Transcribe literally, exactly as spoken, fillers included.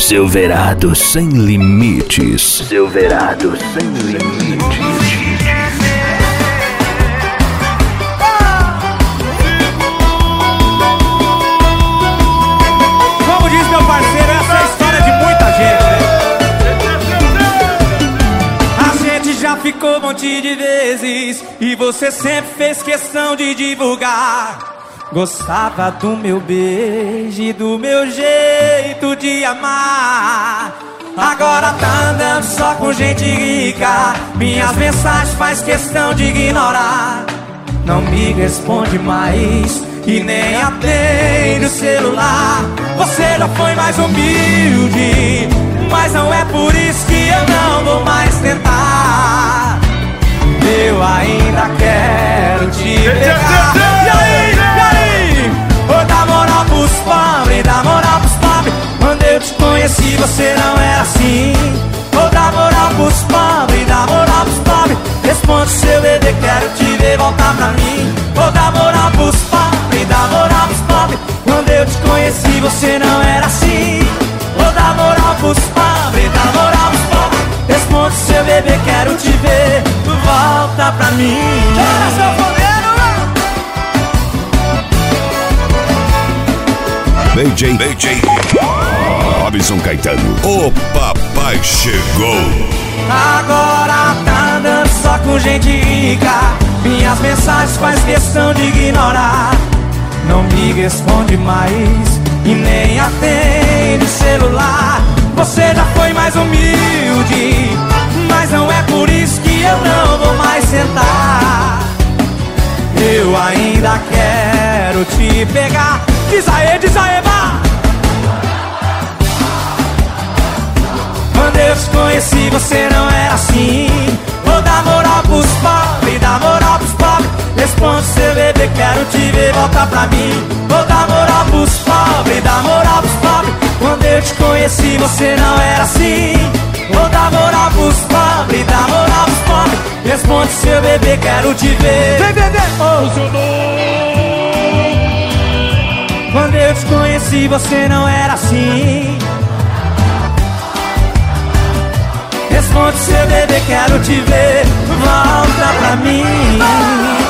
Silverado sem limites. Silverado sem limites. Como diz meu parceiro, essa é a história de muita gente, né? A gente já ficou um monte de vezes e você sempre fez questão de divulgar. Gostava do meu beijo e do meu jeito de amar. Agora tá andando só com gente rica. Minhas mensagens faz questão de ignorar. Não me responde mais e nem atende o celular. Você já foi mais humilde, mas não é por isso que eu não vou mais tentar. Eu ainda quero te pegar. E aí, e aí? Vou dar moral pros pobres, dar moral pros pobres. Quando eu te conheci você não era assim. Vou dar moral pros pobres, dar moral pros pobres. Responde seu bebê, quero te ver voltar pra mim. Vou dar moral pros pobres, dar moral pros pobres. Quando eu te conheci você não era assim. Vou dar moral pros pobres, dar moral pros pobres. Responde seu bebê, quero te ver volta pra mim. Chora, seu fogueiro! B J, B J Robson Caetano, o papai chegou. Agora tá andando só com gente rica. Minhas mensagens faz questão de ignorar. Não me responde mais e nem atende o celular. Você já foi mais humilde, mas não é por isso que eu não vou mais sentar. Eu ainda quero te pegar. Diz aê, diz aê, vá! Quando eu te conheci você não era assim. Vou dar moral pros pobres, dar moral pros pobres. Responde seu bebê, quero te ver voltar pra mim. Vou dar moral pros pobres, dar moral pros pobres. Quando eu te conheci você não era assim. Vou dar moral pros pobres, dar moral pros pobres. Responde seu bebê, quero te ver. Vem, vem, vem! Oh. Quando eu te conheci você não era assim. Responde seu bebê, quero te ver volta pra mim.